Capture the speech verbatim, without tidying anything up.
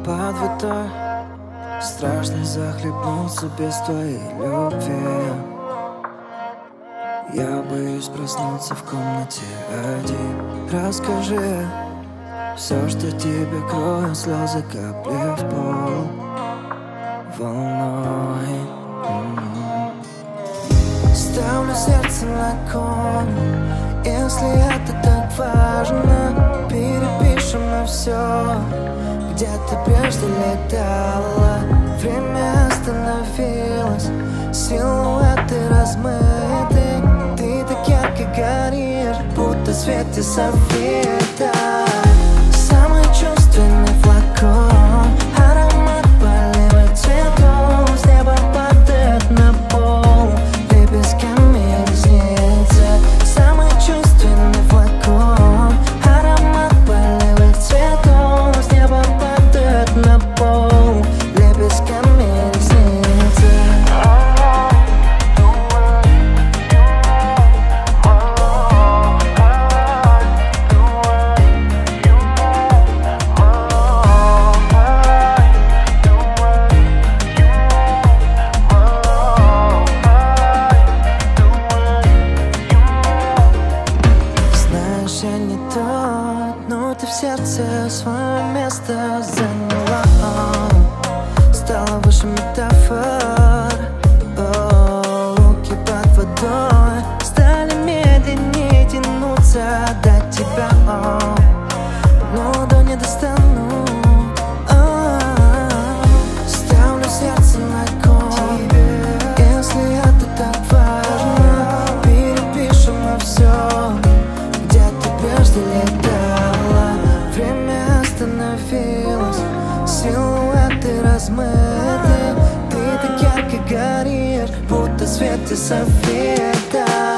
под водой. Страшно захлебнуться без твоей любви. Я боюсь проснуться в комнате один. Расскажи все, что тебе крою, слезы капли в пол волной. Ставлю сердце на кон. Если это так важно, перепишем на все. Где ты прежде летала, время остановилось, силуэты размыты. Ты так ярко горишь, будто в свете софита. Самый чувственный флакон, аромат полевых цветов. С неба падает на пол лепестками ресницы. Самый чувственный флакон, аромат полевых цветов. С неба падает на пол лепестками ресницы. Я не тот, но ты в сердце свое место заняла. Стала выше метафор. О, луки под водой стали медленнее тянуться до тебя. Но до не достану. Ставлю сердце на кон. Если это так важно, перепишем на все. Прежде летала, время остановилось, силуэты размыты. Ты так ярко горишь, будто в свете софита.